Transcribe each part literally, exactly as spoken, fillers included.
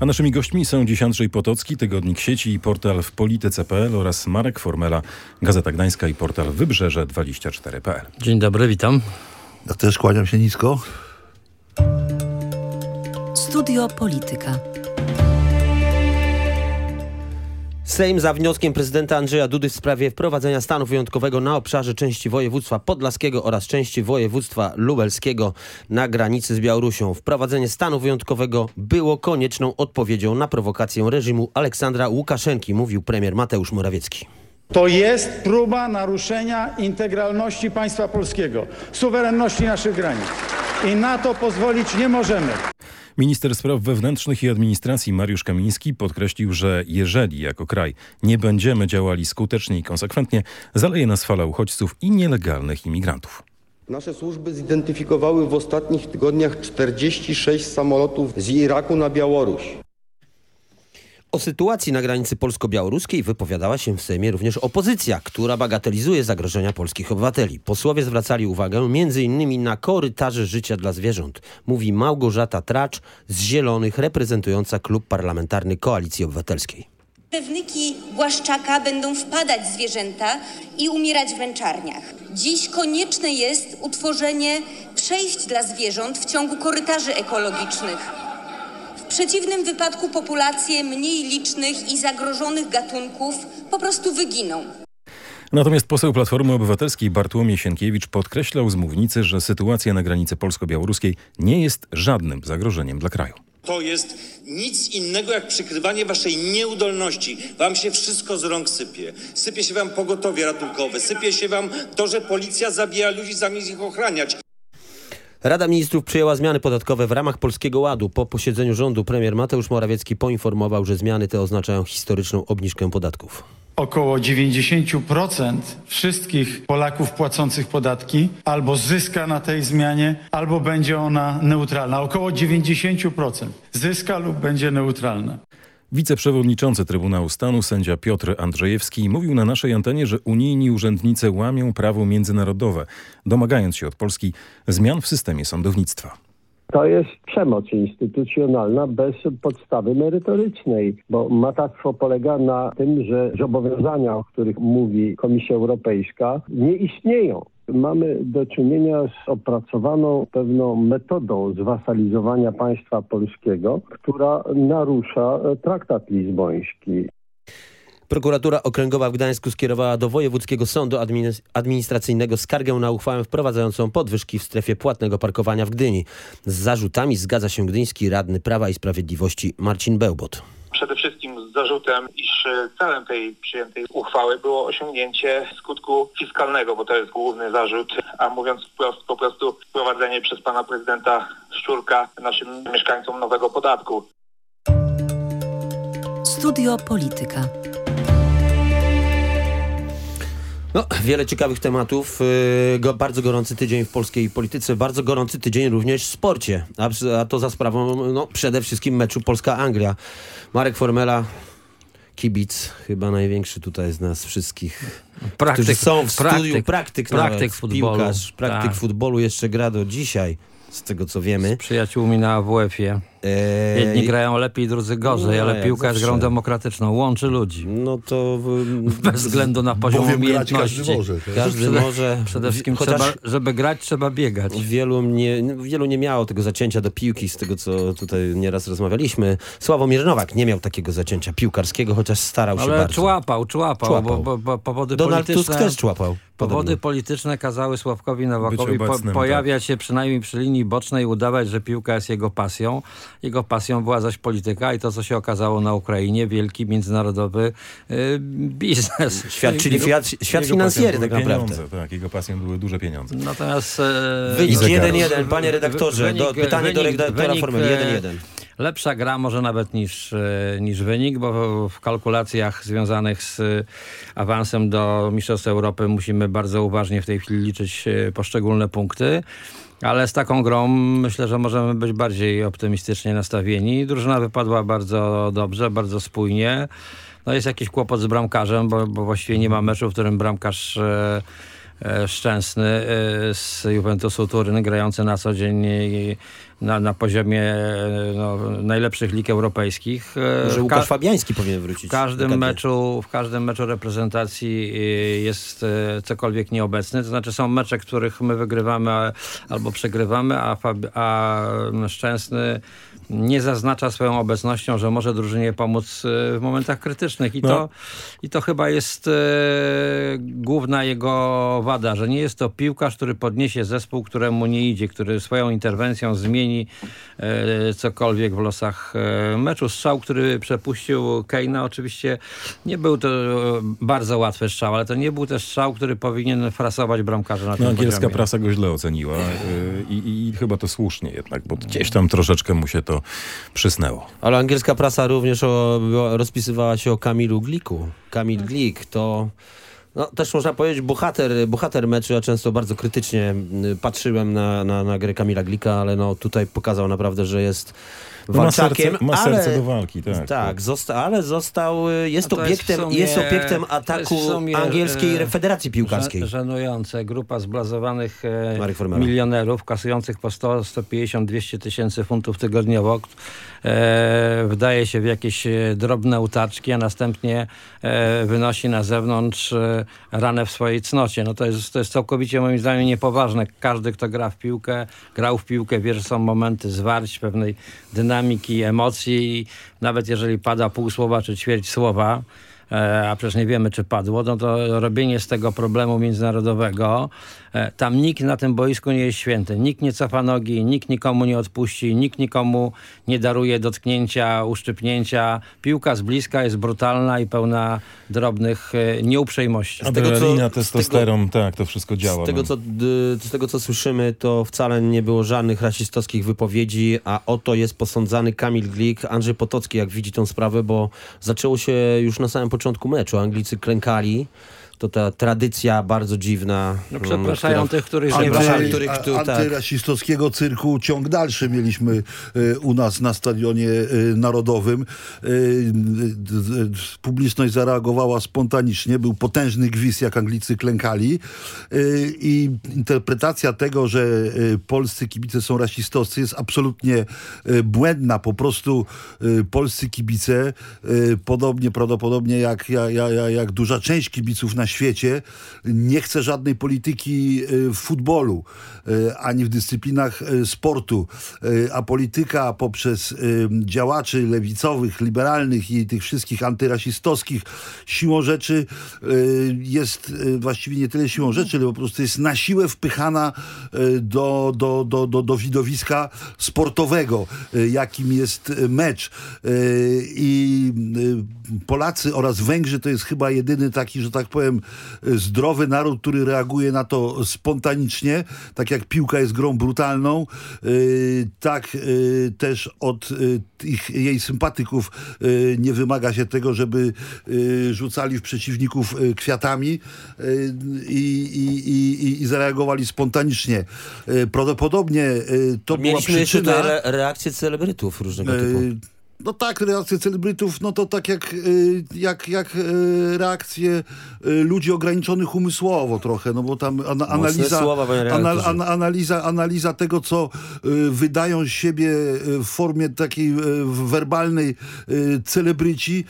A naszymi gośćmi są dziś Andrzej Potocki, Tygodnik Sieci i portal w polityce kropka p l oraz Marek Formela, Gazeta Gdańska i portal wybrzeże dwadzieścia cztery kropka p l. Dzień dobry, witam. Ja też kłaniam się nisko. Studio Polityka. Sejm za wnioskiem prezydenta Andrzeja Dudy w sprawie wprowadzenia stanu wyjątkowego na obszarze części województwa podlaskiego oraz części województwa lubelskiego na granicy z Białorusią. Wprowadzenie stanu wyjątkowego było konieczną odpowiedzią na prowokację reżimu Aleksandra Łukaszenki, mówił premier Mateusz Morawiecki. To jest próba naruszenia integralności państwa polskiego, suwerenności naszych granic i na to pozwolić nie możemy. Minister Spraw Wewnętrznych i Administracji Mariusz Kamiński podkreślił, że jeżeli jako kraj nie będziemy działali skutecznie i konsekwentnie, zaleje nas fala uchodźców i nielegalnych imigrantów. Nasze służby zidentyfikowały w ostatnich tygodniach czterdzieści sześć samolotów z Iraku na Białoruś. O sytuacji na granicy polsko-białoruskiej wypowiadała się w Sejmie również opozycja, która bagatelizuje zagrożenia polskich obywateli. Posłowie zwracali uwagę między innymi na korytarze życia dla zwierząt, mówi Małgorzata Tracz z Zielonych, reprezentująca klub parlamentarny Koalicji Obywatelskiej. Pewnyki Błaszczaka będą wpadać zwierzęta i umierać w męczarniach. Dziś konieczne jest utworzenie przejść dla zwierząt w ciągu korytarzy ekologicznych. W przeciwnym wypadku populacje mniej licznych i zagrożonych gatunków po prostu wyginą. Natomiast poseł Platformy Obywatelskiej Bartłomiej Sienkiewicz podkreślał z mównicy, że sytuacja na granicy polsko-białoruskiej nie jest żadnym zagrożeniem dla kraju. To jest nic innego jak przykrywanie waszej nieudolności. Wam się wszystko z rąk sypie. Sypie się wam pogotowie ratunkowe, sypie się wam to, że policja zabija ludzi zamiast ich ochraniać. Rada Ministrów przyjęła zmiany podatkowe w ramach Polskiego Ładu. Po posiedzeniu rządu premier Mateusz Morawiecki poinformował, że zmiany te oznaczają historyczną obniżkę podatków. Około dziewięćdziesiąt procent wszystkich Polaków płacących podatki albo zyska na tej zmianie, albo będzie ona neutralna. Około dziewięćdziesiąt procent zyska lub będzie neutralna. Wiceprzewodniczący Trybunału Stanu sędzia Piotr Andrzejewski mówił na naszej antenie, że unijni urzędnicy łamią prawo międzynarodowe, domagając się od Polski zmian w systemie sądownictwa. To jest przemoc instytucjonalna bez podstawy merytorycznej, bo matactwo polega na tym, że zobowiązania, o których mówi Komisja Europejska, nie istnieją. Mamy do czynienia z opracowaną pewną metodą zwasalizowania państwa polskiego, która narusza traktat lizboński. Prokuratura Okręgowa w Gdańsku skierowała do Wojewódzkiego Sądu Administracyjnego skargę na uchwałę wprowadzającą podwyżki w strefie płatnego parkowania w Gdyni. Z zarzutami zgadza się gdyński radny Prawa i Sprawiedliwości Marcin Bełbot. Przede wszystkim z zarzutem, iż celem tej przyjętej uchwały było osiągnięcie skutku fiskalnego, bo to jest główny zarzut, a mówiąc wprost, po prostu wprowadzenie przez pana prezydenta Szczurka naszym mieszkańcom nowego podatku. Studio Polityka. No, wiele ciekawych tematów. Yy, go, bardzo gorący tydzień w polskiej polityce, bardzo gorący tydzień również w sporcie. A, a to za sprawą no, przede wszystkim meczu Polska-Anglia. Marek Formela, kibic, chyba największy tutaj z nas wszystkich, praktyk, którzy są w praktyk, studiu. Praktyk, praktyk nawet, futbolu. Piłkarz, praktyk tak. futbolu jeszcze gra do dzisiaj, z tego co wiemy. Z przyjaciółmi na A W F-ie. Eee, Jedni grają lepiej, drudzy gorzej, no, ale piłka jest grą demokratyczną, łączy ludzi. No to... Bez względu na poziom umiejętności. Każdy może. Każdy przede, może. Przede wszystkim, Chociaż trzeba, żeby grać, trzeba biegać. Wielu nie, wielu nie miało tego zacięcia do piłki, z tego co tutaj nieraz rozmawialiśmy. Sławomir Nowak nie miał takiego zacięcia piłkarskiego, chociaż starał się ale bardzo. człapał, człapał, człapał. Bo, bo, bo powody Donald polityczne... Tusk też człapał. Powody podobno. polityczne kazały Sławkowi Nowakowi po, obecnym, pojawiać tak. się przynajmniej przy linii bocznej, udawać, że piłka jest jego pasją. Jego pasją była zaś polityka i to, co się okazało na Ukrainie, wielki międzynarodowy y, biznes. Świat, czyli jego, świat, świat finansjery tak naprawdę. Tak, jego pasją były duże pieniądze. Natomiast... E, wynik jeden jeden, panie redaktorze. Wynik, do, pytanie wynik, do redaktora Formuły jeden jeden. Lepsza gra może nawet niż, niż wynik, bo w kalkulacjach związanych z awansem do Mistrzostw Europy musimy bardzo uważnie w tej chwili liczyć poszczególne punkty. Ale z taką grą myślę, że możemy być bardziej optymistycznie nastawieni. Drużyna wypadła bardzo dobrze, bardzo spójnie. No jest jakiś kłopot z bramkarzem, bo, bo właściwie nie ma meczu, w którym bramkarz e, e, Szczęsny e, z Juventusu Turyn, grający na co dzień na, na poziomie no, najlepszych lig europejskich. Że Łukasz Ka- Fabiański powinien wrócić. W każdym, meczu, w każdym meczu reprezentacji jest cokolwiek nieobecny. To znaczy są mecze, których my wygrywamy albo przegrywamy, a, Fabi- a Szczęsny nie zaznacza swoją obecnością, że może drużynie pomóc w momentach krytycznych. I, no. to, i to chyba jest e, główna jego wada, że nie jest to piłkarz, który podniesie zespół, któremu nie idzie, który swoją interwencją zmieni e, cokolwiek w losach e, meczu. Strzał, który przepuścił Kane'a, oczywiście nie był to bardzo łatwy strzał, ale to nie był też strzał, który powinien frasować bramkarza na no, tym angielska poziomie. prasa go źle oceniła i, i, i chyba to słusznie jednak, bo gdzieś tam troszeczkę mu się to przysnęło. Ale angielska prasa również o, rozpisywała się o Kamilu Gliku. Kamil Glik to no, też można powiedzieć bohater, bohater meczu. Ja często bardzo krytycznie patrzyłem na, na, na grę Kamila Glika, ale no, tutaj pokazał naprawdę, że jest walczakiem. Ma serce, ma serce ale, do walki, tak. Tak, zosta, ale został, jest no obiektem, jest, sumie, jest obiektem ataku jest sumie, angielskiej e, Federacji Piłkarskiej. Żenujące. Grupa zblazowanych e, milionerów, kasujących po sto, sto pięćdziesiąt, dwieście tysięcy funtów tygodniowo, e, wdaje się w jakieś drobne utaczki, a następnie e, wynosi na zewnątrz e, ranę w swojej cnocie. No to jest, to jest całkowicie moim zdaniem niepoważne. Każdy, kto gra w piłkę, grał w piłkę, wie, że są momenty zwarć, pewnej dynamiki, emocji i nawet jeżeli pada pół słowa czy ćwierć słowa, e, a przecież nie wiemy, czy padło, no to robienie z tego problemu międzynarodowego, e, tam nikt na tym boisku nie jest święty. Nikt nie cofa nogi, nikt nikomu nie odpuści, nikt nikomu nie daruje dotknięcia, uszczypnięcia. Piłka z bliska jest brutalna i pełna drobnych e, nieuprzejmości. Adrenalina, testosteron, tak, to wszystko działa. Z tego, no. co, z tego, co słyszymy, to wcale nie było żadnych rasistowskich wypowiedzi, a oto jest posądzany Kamil Glik. Andrzej Potocki, jak widzi tą sprawę, bo zaczęło się już na samym początku meczu. Anglicy klękali. To ta tradycja bardzo dziwna. No, przepraszają która, tych, których anty, przepraszają. Których, których, antyrasistowskiego cyrku ciąg dalszy mieliśmy y, u nas na Stadionie y, Narodowym. Y, y, y, publiczność zareagowała spontanicznie. Był potężny gwizd, jak Anglicy klękali. Y, I interpretacja tego, że y, polscy kibice są rasistowscy, jest absolutnie y, błędna. Po prostu y, polscy kibice, y, podobnie prawdopodobnie jak, jak, jak, jak duża część kibiców na świecie, nie chce żadnej polityki w futbolu, ani w dyscyplinach sportu, a polityka poprzez działaczy lewicowych, liberalnych i tych wszystkich antyrasistowskich siłą rzeczy jest właściwie nie tyle siłą rzeczy, ale po prostu jest na siłę wpychana do, do, do, do, do widowiska sportowego, jakim jest mecz. I Polacy oraz Węgrzy to jest chyba jedyny taki, że tak powiem, zdrowy naród, który reaguje na to spontanicznie, tak jak piłka jest grą brutalną, yy, tak yy, też od yy, ich, jej sympatyków yy, nie wymaga się tego, żeby yy, rzucali w przeciwników yy, kwiatami yy, i, i, i, i zareagowali spontanicznie. Yy, prawdopodobnie yy, to była Mieliśmy przyczyna... jeszcze re- reakcje celebrytów różnego typu. Yy, No tak, reakcje celebrytów, no to tak jak, jak, jak reakcje ludzi ograniczonych umysłowo trochę, no bo tam an, analiza, słowa, anal, an, analiza, analiza tego, co wydają z siebie w formie takiej werbalnej celebryci.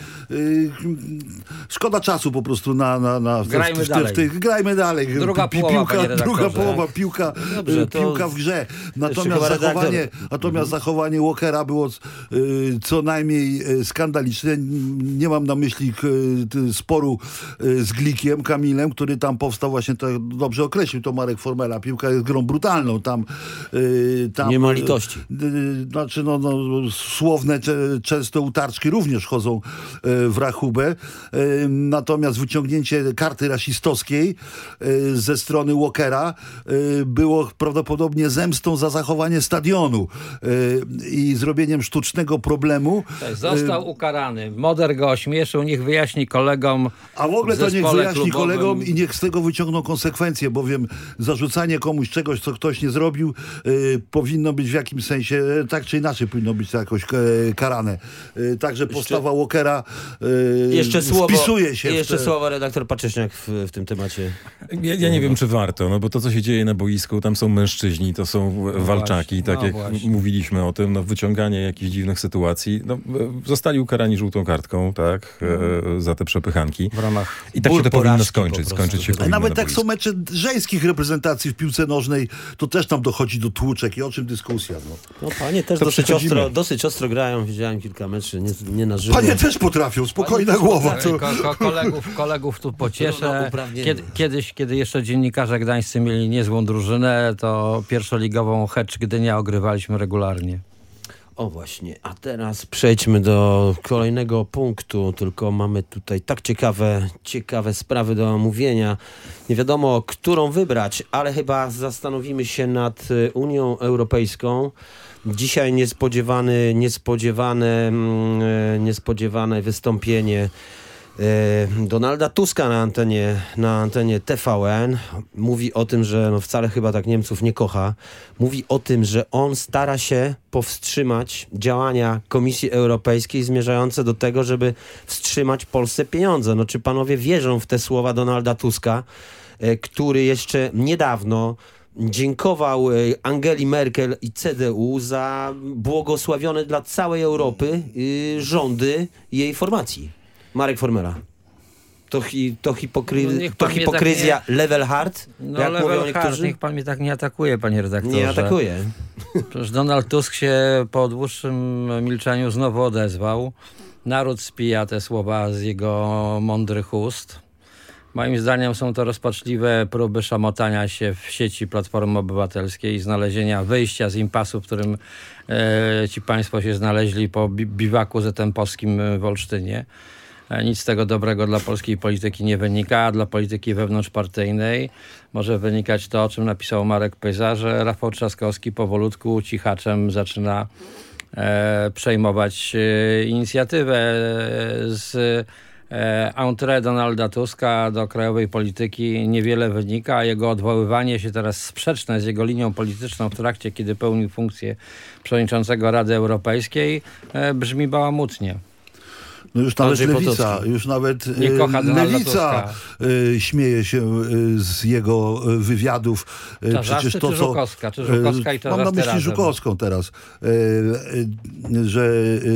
Szkoda czasu po prostu na... na, na grajmy w, w, dalej. W tych, grajmy dalej. Druga Pi, połowa, piłka, druga połowa, piłka, Dobrze, piłka w grze. Natomiast zachowanie, natomiast zachowanie Walkera było co najmniej skandaliczne. Nie mam na myśli sporu z Glikiem, Kamilem, który tam powstał właśnie, tak dobrze określił to Marek Formela. Piłka jest grą brutalną. Tam, tam nie ma litości. Znaczy, no, no, słowne często utarczki również chodzą w rachubę. Natomiast wyciągnięcie karty rasistowskiej ze strony Walkera było prawdopodobnie zemstą za zachowanie stadionu i zrobieniem sztucznego problemu temu. Został ukarany. Moder go ośmieszył, niech wyjaśni kolegom. A w ogóle to niech wyjaśni klubowym. kolegom i niech z tego wyciągną konsekwencje, bowiem zarzucanie komuś czegoś, co ktoś nie zrobił, y, powinno być w jakimś sensie, tak czy inaczej powinno być to jakoś y, karane. Y, także postawa jeszcze, Walkera y, jeszcze słowo, wpisuje się jeszcze w te... słowo redaktor Paczeszniak w, w tym temacie. Ja, ja nie wiem, czy warto, no bo to, co się dzieje na boisku, tam są mężczyźni, to są no walczaki, tak no jak właśnie. mówiliśmy o tym, no wyciąganie jakichś dziwnych sytuacji. No, zostali ukarani żółtą kartką, tak, e, za te przepychanki. W ramach I tak się to powinno skończyć. skończyć się A nawet tak są mecze żeńskich reprezentacji w piłce nożnej, to też tam dochodzi do tłuczek i o czym dyskusja. No, no panie też dosyć ostro, dosyć ostro grają, widziałem kilka meczy, nie, nie na żywo. Panie też potrafią, spokojna panie głowa. Ko, ko, kolegów, kolegów tu pocieszę. Kiedy, kiedyś, kiedy jeszcze dziennikarze gdańscy mieli niezłą drużynę, to pierwszoligową Hecz Gdynia ogrywaliśmy regularnie. O właśnie, a teraz przejdźmy do kolejnego punktu, tylko mamy tutaj tak ciekawe, ciekawe sprawy do omówienia. Nie wiadomo, którą wybrać, ale chyba zastanowimy się nad Unią Europejską. Dzisiaj niespodziewany, niespodziewane, niespodziewane wystąpienie Donalda Tuska na antenie, na antenie T V N. Mówi o tym, że no wcale chyba tak Niemców nie kocha. Mówi o tym, że on stara się powstrzymać działania Komisji Europejskiej zmierzające do tego, żeby wstrzymać Polsce pieniądze. No czy panowie wierzą w te słowa Donalda Tuska, który jeszcze niedawno dziękował Angeli Merkel i C D U za błogosławione dla całej Europy rządy jej formacji? Marek Formela. To, hi, to, hipokry, no to hipokryzja tak nie... level hard? No jak level mówią niektórzy? Hard, niech pan mnie tak nie atakuje, panie redaktorze. Nie atakuje. Przecież Donald Tusk się po dłuższym milczeniu znowu odezwał. Naród spija te słowa z jego mądrych ust. Moim zdaniem są to rozpaczliwe próby szamotania się w sieci Platformy Obywatelskiej i znalezienia wyjścia z impasu, w którym e, ci państwo się znaleźli po bi- biwaku zetempowskim w Olsztynie. E, nic z tego dobrego dla polskiej polityki nie wynika, a dla polityki wewnątrzpartyjnej może wynikać to, o czym napisał Marek Pyza, że Rafał Trzaskowski powolutku cichaczem zaczyna e, przejmować e, inicjatywę z entrée Donalda Tuska do krajowej polityki niewiele wynika, a jego odwoływanie się teraz sprzeczne z jego linią polityczną w trakcie, kiedy pełnił funkcję przewodniczącego Rady Europejskiej, brzmi bałamutnie. No już nawet Andrzej Lewica, Potocki. już nawet e, Lewica e, śmieje się e, z jego e, wywiadów. E, Przecież to, czy Żukowska? Czy Żukowska i Mam na myśli razem. Żukowską teraz, e, e, że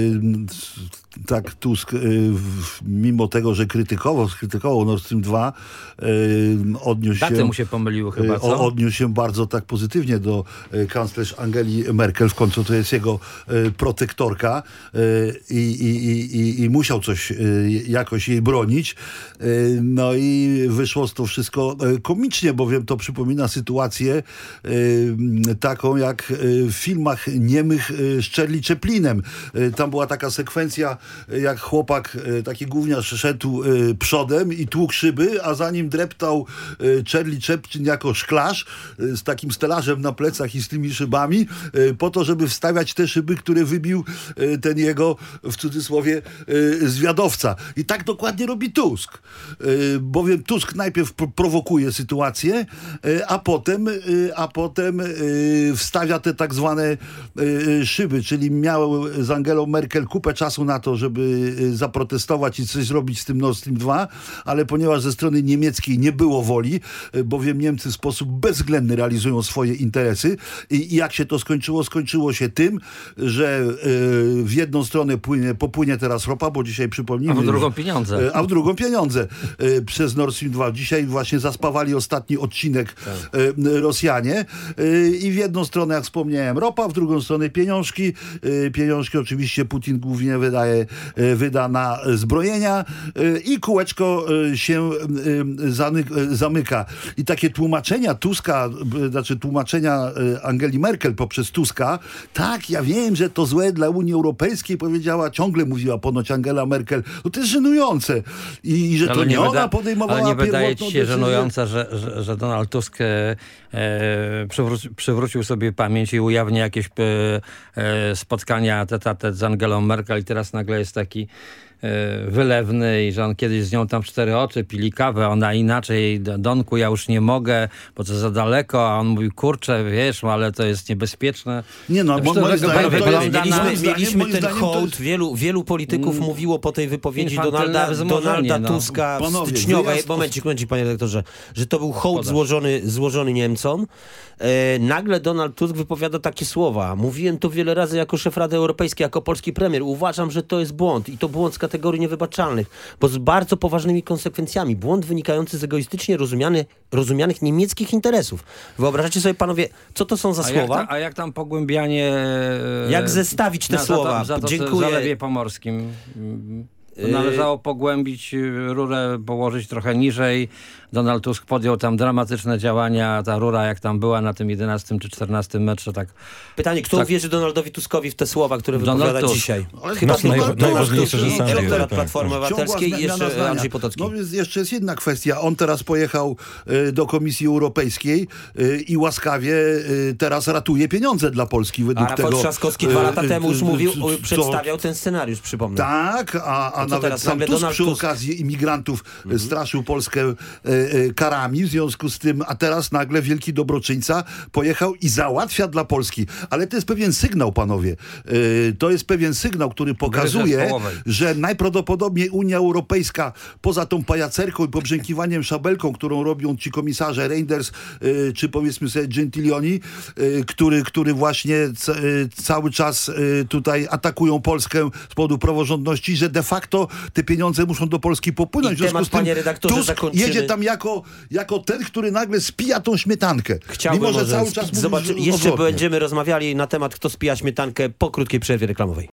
e, tak Tusk, y, w, mimo tego, że krytykował, skrytykował Nord Stream dwa, y, odniósł Daty się... mu się pomyliły chyba, co? Odniósł się bardzo tak pozytywnie do y, kanclerz Angeli Merkel. W końcu to jest jego y, protektorka y, i, i, i, i musiał coś y, jakoś jej bronić. Y, no i wyszło z to wszystko y, komicznie, bowiem to przypomina sytuację y, taką jak y, w filmach niemych y, z Charlie Chaplinem. Y, tam była taka sekwencja, jak chłopak, taki gówniarz szedł przodem i tłukł szyby, a za nim dreptał Charlie Chaplin jako szklarz z takim stelażem na plecach i z tymi szybami, po to, żeby wstawiać te szyby, które wybił ten jego, w cudzysłowie, zwiadowca. I tak dokładnie robi Tusk. Bowiem Tusk najpierw prowokuje sytuację, a potem, a potem wstawia te tak zwane szyby, czyli miał z Angelą Merkel kupę czasu na to, żeby zaprotestować i coś zrobić z tym Nord Stream dwa, ale ponieważ ze strony niemieckiej nie było woli, bowiem Niemcy w sposób bezwzględny realizują swoje interesy i jak się to skończyło? Skończyło się tym, że w jedną stronę płynie, popłynie teraz ropa, bo dzisiaj przypomnijmy... A w drugą pieniądze. A w drugą pieniądze przez Nord Stream dwa. Dzisiaj właśnie zaspawali ostatni odcinek tak. Rosjanie i w jedną stronę, jak wspomniałem, ropa, w drugą stronę pieniążki. Pieniążki oczywiście Putin głównie wydaje wyda na zbrojenia i kółeczko się zamyka. I takie tłumaczenia Tuska, znaczy tłumaczenia Angeli Merkel poprzez Tuska, tak, ja wiem, że to złe dla Unii Europejskiej, powiedziała, ciągle mówiła ponoć Angela Merkel, no to jest żenujące. I, i że to ale nie, nie ona wyda, podejmowała ale nie wydaje ci się decyzję. żenujące, że, że, że Donald Tusk e, przywróci, przywrócił sobie pamięć i ujawnia jakieś e, e, spotkania tete-a-tete z Angelą Merkel i teraz nagle jest taki wylewny i że on kiedyś z nią tam w cztery oczy pili kawę, ona inaczej, Donku, ja już nie mogę, bo to za daleko, a on mówi, kurczę, wiesz, ale to jest niebezpieczne. Nie no, bo moim zdaniem, wygląda mieliśmy, na, mieliśmy ten hołd, jest... wielu, wielu polityków mm, mówiło po tej wypowiedzi Donalda, Donalda no. Tuska Panowie, w styczniowej, wyjazd... momencik, momencik, panie redaktorze, że to był hołd złożony, złożony Niemcom. E, nagle Donald Tusk wypowiada takie słowa. Mówiłem to wiele razy jako szef Rady Europejskiej, jako polski premier. Uważam, że to jest błąd i to błąd z kategorii niewybaczalnych, bo z bardzo poważnymi konsekwencjami. Błąd wynikający z egoistycznie rozumiany, rozumianych niemieckich interesów. Wyobrażacie sobie, panowie, co to są za a słowa? Jak ta, a jak tam pogłębianie... Jak zestawić te na, słowa? Za to, za to Dziękuję. Zalewie Pomorskim. To należało pogłębić rurę, położyć trochę niżej. Donald Tusk podjął tam dramatyczne działania. Ta rura, jak tam była na tym jedenastym czy czternastym metrze, tak... Pytanie, kto tak, uwierzy Donaldowi Tuskowi w te słowa, które Donald wypowiada Tusk. dzisiaj? Ale Chyba to naj, najważniejsze, że sam wie. elektorat Tak, Platformy tak. Obywatelskiej i jeszcze zdania. Andrzej Potocki. No jest, jeszcze jest jedna kwestia. On teraz pojechał y, do Komisji Europejskiej y, i łaskawie y, teraz ratuje pieniądze dla Polski według a Rafał tego. Trzaskowski dwa lata y, temu już y, mówił, co, przedstawiał ten scenariusz, przypomnę. Tak, a, a co nawet teraz? sam Nagle Tusk Donald przy Tusk. okazji imigrantów mhm. straszył Polskę y, y, karami, w związku z tym, a teraz nagle wielki dobroczyńca pojechał i załatwia dla Polski. Ale to jest pewien sygnał, panowie. Y, to jest pewien sygnał, który pokazuje, że najprawdopodobniej Unia Europejska, poza tą pajacerką i pobrzękiwaniem szabelką, którą robią ci komisarze Reinders, y, czy powiedzmy sobie Gentiloni, y, który, który właśnie c, y, cały czas y, tutaj atakują Polskę z powodu praworządności, że de facto te pieniądze muszą do Polski popłynąć. I w związku temat, z tym panie redaktorze, Tusk zakończymy. jedzie tam jako, jako ten, który nagle spija tą śmietankę. Chciałbym mimo, że może cały spi- czas mówi, zobaczy, że jeszcze odwrotnie. będziemy rozmawiali na temat, kto spija śmietankę po krótkiej przerwie reklamowej.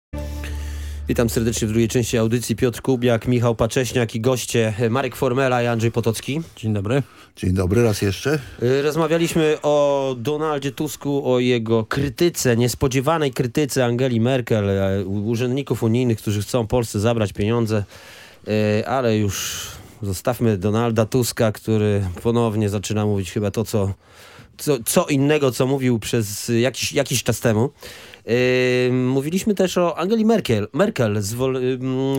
Witam serdecznie w drugiej części audycji. Piotr Kubiak, Michał Pacześniak i goście Marek Formela i Andrzej Potocki. Dzień dobry. Dzień dobry, raz jeszcze. Rozmawialiśmy o Donaldzie Tusku, o jego krytyce, niespodziewanej krytyce Angeli Merkel, urzędników unijnych, którzy chcą Polsce zabrać pieniądze, ale już zostawmy Donalda Tuska, który ponownie zaczyna mówić chyba to, co, co, co innego, co mówił przez jakiś, jakiś czas temu. Yy, mówiliśmy też o Angeli Merkel, Merkel zwol, yy,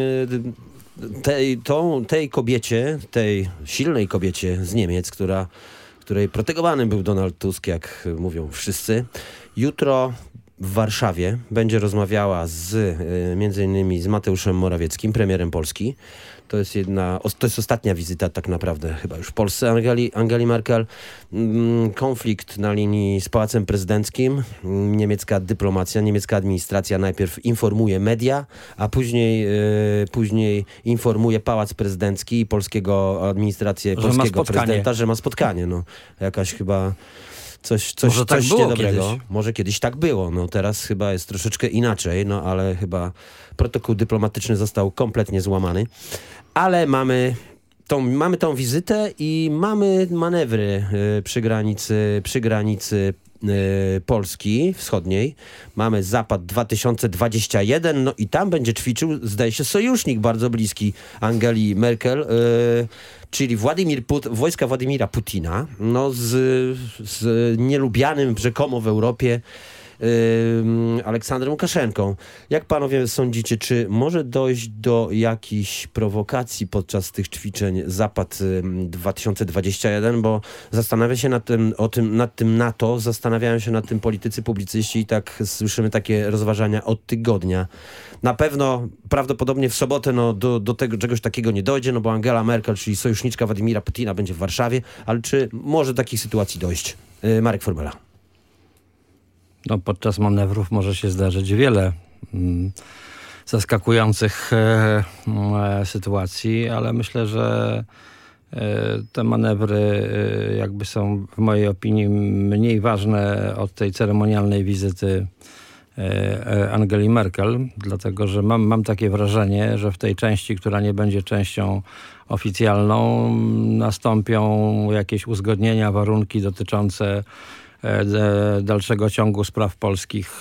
tej, tą, tej kobiecie, tej silnej kobiecie z Niemiec, która, której protegowany był Donald Tusk, jak mówią wszyscy. Jutro w Warszawie będzie rozmawiała z yy, między innymi z Mateuszem Morawieckim, premierem Polski. To jest jedna, to jest ostatnia wizyta tak naprawdę chyba już w Polsce Angeli, Angeli Merkel. Konflikt na linii z Pałacem Prezydenckim. Niemiecka dyplomacja, niemiecka administracja najpierw informuje media, a później, yy, później informuje Pałac Prezydencki i polskiego administrację, że polskiego prezydenta, że ma spotkanie. No, jakaś chyba... Coś, coś, Może tak coś było niedobrego. kiedyś. Może kiedyś tak było. No teraz chyba jest troszeczkę inaczej, no ale chyba protokół dyplomatyczny został kompletnie złamany. Ale mamy tą, mamy tą wizytę i mamy manewry y, przy granicy, przy granicy y, Polski wschodniej. Mamy Zapad dwa tysiące dwudziesty pierwszy, no i tam będzie ćwiczył, zdaje się, sojusznik bardzo bliski Angeli Merkel, y, czyli Władimir Put- wojska Władimira Putina, no z, z nielubianym rzekomo w Europie Yy, Aleksandrem Łukaszenką. Jak panowie sądzicie, czy może dojść do jakichś prowokacji podczas tych ćwiczeń Zapad dwa tysiące dwudziesty pierwszy, bo zastanawia się nad tym, o tym, nad tym NATO, zastanawiają się nad tym politycy, publicyści i tak słyszymy takie rozważania od tygodnia. Na pewno prawdopodobnie w sobotę no, do, do tego czegoś takiego nie dojdzie, no bo Angela Merkel, czyli sojuszniczka Władimira Putina, będzie w Warszawie, ale czy może do takich sytuacji dojść? Yy, Marek Formela. No, podczas manewrów może się zdarzyć wiele mm, zaskakujących e, e, sytuacji, ale myślę, że e, te manewry e, jakby są w mojej opinii mniej ważne od tej ceremonialnej wizyty Angeli Merkel, dlatego że mam, mam takie wrażenie, że w tej części, która nie będzie częścią oficjalną, nastąpią jakieś uzgodnienia, warunki dotyczące dalszego ciągu spraw polskich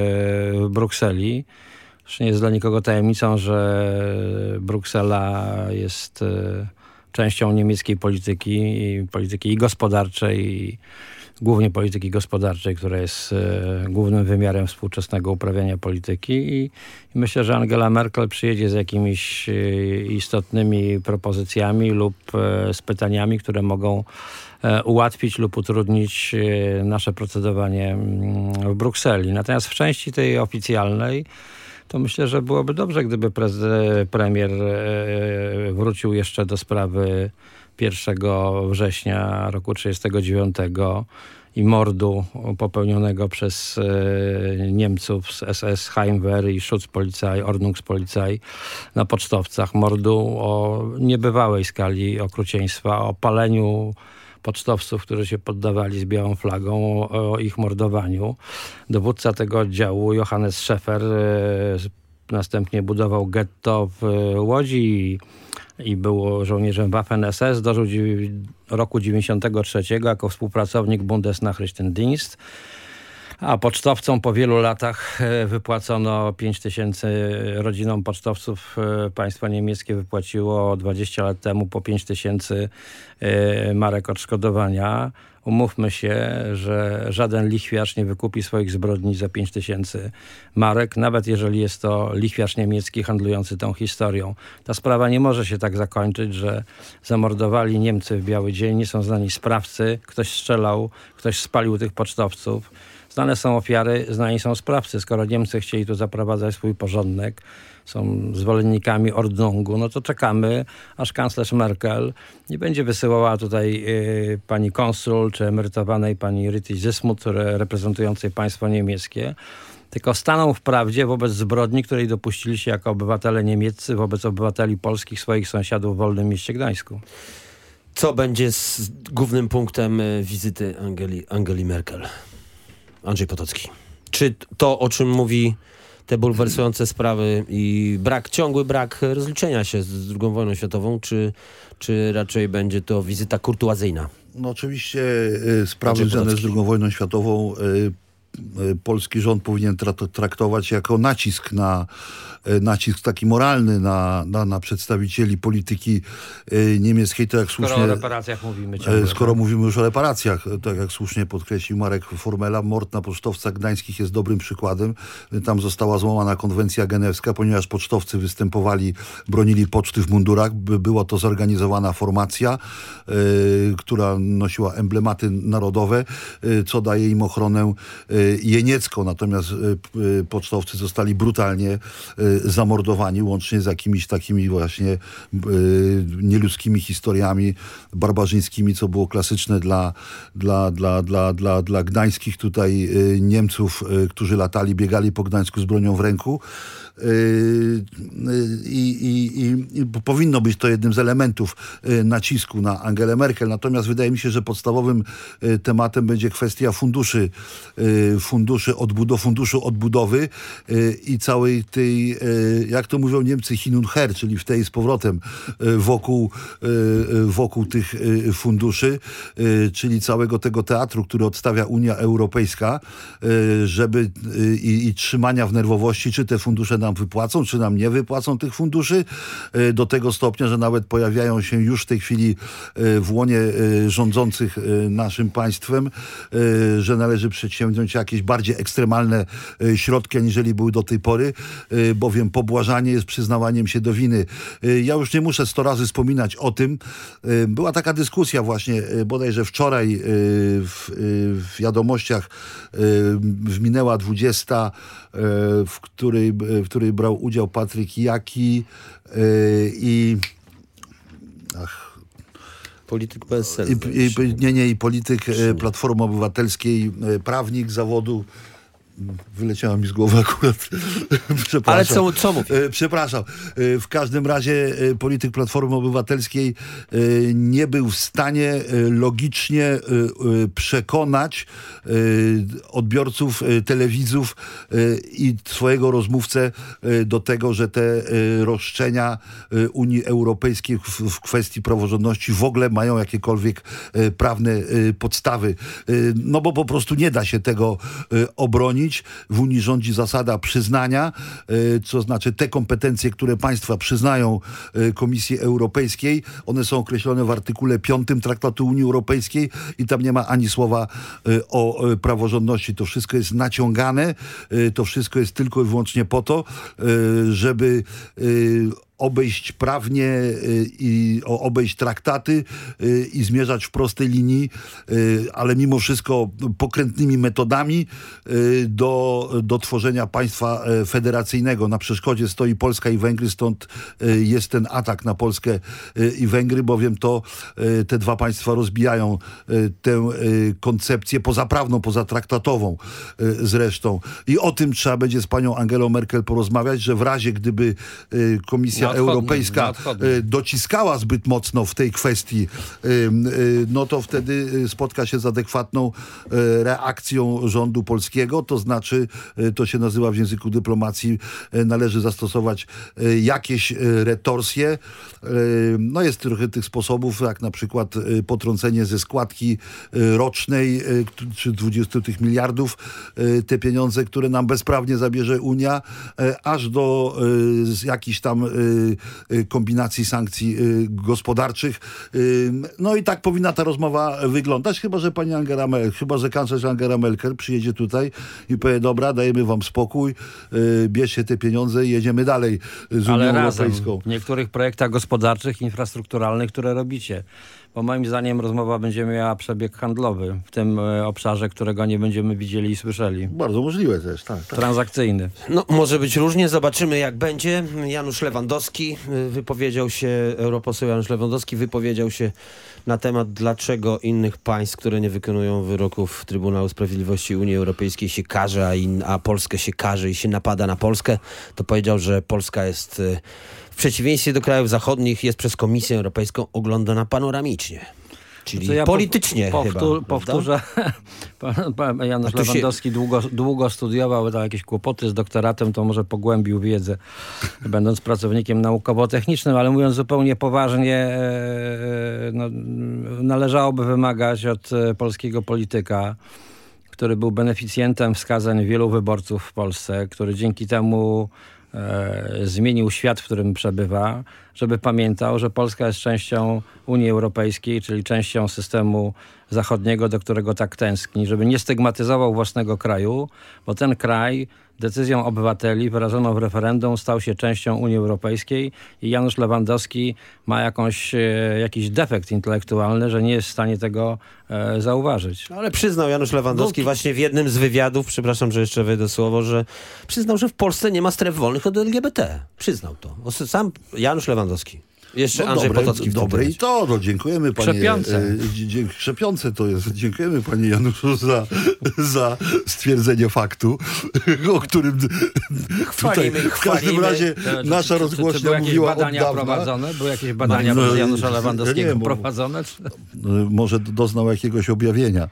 w Brukseli. Zresztą nie jest dla nikogo tajemnicą, że Bruksela jest częścią niemieckiej polityki, polityki i gospodarczej, i głównie polityki gospodarczej, która jest głównym wymiarem współczesnego uprawiania polityki. I myślę, że Angela Merkel przyjedzie z jakimiś istotnymi propozycjami lub z pytaniami, które mogą ułatwić lub utrudnić nasze procedowanie w Brukseli. Natomiast w części tej oficjalnej to myślę, że byłoby dobrze, gdyby prezes, premier wrócił jeszcze do sprawy pierwszego września roku trzydziestego dziewiątego i mordu popełnionego przez Niemców z S S Heimwehr i Schutzpolizei, Ordnungspolizei na pocztowcach. Mordu o niebywałej skali okrucieństwa, o paleniu pocztowców, którzy się poddawali z białą flagą, o ich mordowaniu. Dowódca tego oddziału, Johannes Schäfer, następnie budował getto w Łodzi i, i był żołnierzem Waffen-S S. Dożył roku dziewięćdziesiątego trzeciego jako współpracownik Bundesnachrichtendienst. A pocztowcom po wielu latach wypłacono pięć tysięcy rodzinom pocztowców. Państwo niemieckie wypłaciło dwadzieścia lat temu po pięć tysięcy marek odszkodowania. Umówmy się, że żaden lichwiarz nie wykupi swoich zbrodni za pięć tysięcy marek, nawet jeżeli jest to lichwiarz niemiecki handlujący tą historią. Ta sprawa nie może się tak zakończyć, że zamordowali Niemcy w biały dzień, nie są znani sprawcy, ktoś strzelał, ktoś spalił tych pocztowców. Znane są ofiary, znani są sprawcy. Skoro Niemcy chcieli tu zaprowadzać swój porządek, są zwolennikami Ordnungu, no to czekamy, aż kanclerz Merkel nie będzie wysyłała tutaj y, pani konsul, czy emerytowanej pani Ritti Zysmuth, reprezentującej państwo niemieckie, tylko staną w prawdzie wobec zbrodni, której dopuścili się jako obywatele niemieccy wobec obywateli polskich, swoich sąsiadów w Wolnym Mieście Gdańsku. Co będzie z głównym punktem wizyty Angeli, Angeli Merkel? Andrzej Potocki. Czy to, o czym mówi te bulwersujące sprawy i brak, ciągły brak rozliczenia się z drugą wojną światową, czy, czy raczej będzie to wizyta kurtuazyjna? No oczywiście y, sprawy związane z drugą wojną światową y, y, polski rząd powinien tra- traktować jako nacisk na nacisk taki moralny na, na, na przedstawicieli polityki y, niemieckiej, to jak skoro słusznie... o reparacjach mówimy ciągle. Skoro tak? mówimy już o reparacjach, tak jak słusznie podkreślił Marek Formela, mord na pocztowcach gdańskich jest dobrym przykładem. Tam została złamana konwencja genewska, ponieważ pocztowcy występowali, bronili poczty w mundurach. Była to zorganizowana formacja, y, która nosiła emblematy narodowe, y, co daje im ochronę y, jeniecką. Natomiast y, y, pocztowcy zostali brutalnie y, zamordowani, łącznie z jakimiś takimi właśnie y, nieludzkimi historiami barbarzyńskimi, co było klasyczne dla, dla, dla, dla, dla, dla gdańskich tutaj y, Niemców, y, którzy latali, biegali po Gdańsku z bronią w ręku. I, i, i, i powinno być to jednym z elementów nacisku na Angelę Merkel. Natomiast wydaje mi się, że podstawowym tematem będzie kwestia funduszy, funduszy odbudowy, funduszu odbudowy i całej tej, jak to mówią Niemcy, hin und her, czyli w tej z powrotem wokół, wokół tych funduszy, czyli całego tego teatru, który odstawia Unia Europejska, żeby i, i trzymania w nerwowości, czy te fundusze nam wypłacą, czy nam nie wypłacą tych funduszy, do tego stopnia, że nawet pojawiają się już w tej chwili w łonie rządzących naszym państwem, że należy przedsięwziąć jakieś bardziej ekstremalne środki, aniżeli były do tej pory, bowiem pobłażanie jest przyznawaniem się do winy. Ja już nie muszę sto razy wspominać o tym. Była taka dyskusja właśnie, bodajże wczoraj w, w wiadomościach w Minęła dwudziesta, w której, w której brał udział Patryk Jaki i ach, polityk P S L. I, i, nie, nie, i polityk Platformy Obywatelskiej, prawnik zawodu. Wyleciała mi z głowy akurat. Przepraszam. Ale co, co mówi? Przepraszam. W każdym razie polityk Platformy Obywatelskiej nie był w stanie logicznie przekonać odbiorców telewizów i swojego rozmówcę do tego, że te roszczenia Unii Europejskiej w kwestii praworządności w ogóle mają jakiekolwiek prawne podstawy. No bo po prostu nie da się tego obronić. W Unii rządzi zasada przyznania, co znaczy te kompetencje, które państwa przyznają Komisji Europejskiej, one są określone w artykule piątym Traktatu Unii Europejskiej i tam nie ma ani słowa o praworządności. To wszystko jest naciągane, to wszystko jest tylko i wyłącznie po to, żeby obejść prawnie i obejść traktaty i zmierzać w prostej linii, ale mimo wszystko pokrętnymi metodami do, do tworzenia państwa federacyjnego. Na przeszkodzie stoi Polska i Węgry, stąd jest ten atak na Polskę i Węgry, bowiem to te dwa państwa rozbijają tę koncepcję pozaprawną, pozatraktatową zresztą. I o tym trzeba będzie z panią Angelą Merkel porozmawiać, że w razie gdyby Komisja Europejska dociskała zbyt mocno w tej kwestii, no to wtedy spotka się z adekwatną reakcją rządu polskiego, to znaczy, to się nazywa w języku dyplomacji, należy zastosować jakieś retorsje. No jest trochę tych sposobów, jak na przykład potrącenie ze składki rocznej, czy dwudziestu tych miliardów, te pieniądze, które nam bezprawnie zabierze Unia, aż do jakichś tam kombinacji sankcji gospodarczych. No i tak powinna ta rozmowa wyglądać, chyba że pani Angela Merkel, chyba że kanclerz Angela Merkel przyjedzie tutaj i powie, dobra, dajemy wam spokój, bierzcie te pieniądze i jedziemy dalej z Unią Ale Europejską. razem, w niektórych projektach gospodarczych, infrastrukturalnych, które robicie. Bo moim zdaniem rozmowa będzie miała przebieg handlowy w tym obszarze, którego nie będziemy widzieli i słyszeli. Bardzo możliwe też, tak. tak. Transakcyjny. No, może być różnie, zobaczymy jak będzie. Janusz Lewandowski wypowiedział się, europoseł Janusz Lewandowski wypowiedział się na temat, dlaczego innych państw, które nie wykonują wyroków Trybunału Sprawiedliwości Unii Europejskiej się karze, a, in, a Polskę się karze i się napada na Polskę. To powiedział, że Polska jest w przeciwieństwie do krajów zachodnich, jest przez Komisję Europejską oglądana panoramicznie. Czyli ja politycznie powtór, chyba. Powtór, powtórzę, pan, pan Janusz Lewandowski się... długo, długo studiował, dał jakieś kłopoty z doktoratem, to może pogłębił wiedzę, będąc pracownikiem naukowo-technicznym, ale mówiąc zupełnie poważnie, no, należałoby wymagać od polskiego polityka, który był beneficjentem wskazań wielu wyborców w Polsce, który dzięki temu e, zmienił świat, w którym przebywa, żeby pamiętał, że Polska jest częścią Unii Europejskiej, czyli częścią systemu zachodniego, do którego tak tęskni, żeby nie stygmatyzował własnego kraju, bo ten kraj decyzją obywateli wyrażoną w referendum stał się częścią Unii Europejskiej i Janusz Lewandowski ma jakąś, e, jakiś defekt intelektualny, że nie jest w stanie tego e, zauważyć. Ale przyznał Janusz Lewandowski no, właśnie w jednym z wywiadów, przepraszam, że jeszcze wejdę słowo, że przyznał, że w Polsce nie ma stref wolnych od L G B T. Przyznał to. Sam Janusz Lewandowski. Jeszcze no Andrzej dobre, Potocki. Dobre i to, no dziękujemy panie... Krzepiące. E, krzepiące to jest. Dziękujemy panie Januszu za, za stwierdzenie faktu, o którym chwalimy, tutaj w każdym razie to, nasza czy, rozgłośnia czy, czy były mówiła jakieś badania od dawna. prowadzone? Były jakieś badania no, przez Janusza Lewandowskiego nie, prowadzone? Czy... Może doznał jakiegoś objawienia,